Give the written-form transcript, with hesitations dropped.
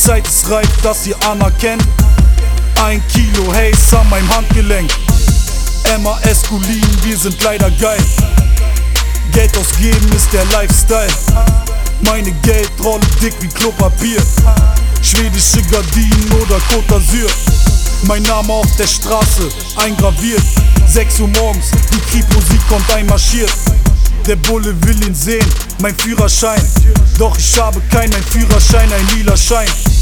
Zeit ist reif, dass ihr anerkennt. 1 Kilo Haze an meinem Handgelenk. Emma Esculin, wir sind leider geil. Geld ausgeben ist der Lifestyle. Meine Geldrolle dick wie Klopapier. Schwedische Gardinen oder Côte d'Azur. Mein Name auf der Straße, eingraviert. 6 Uhr morgens, die Kriegmusik kommt einmarschiert. Der Bulle will ihn sehen, mein Führerschein. Doch ich habe keinen Führerschein, ein lila Schein.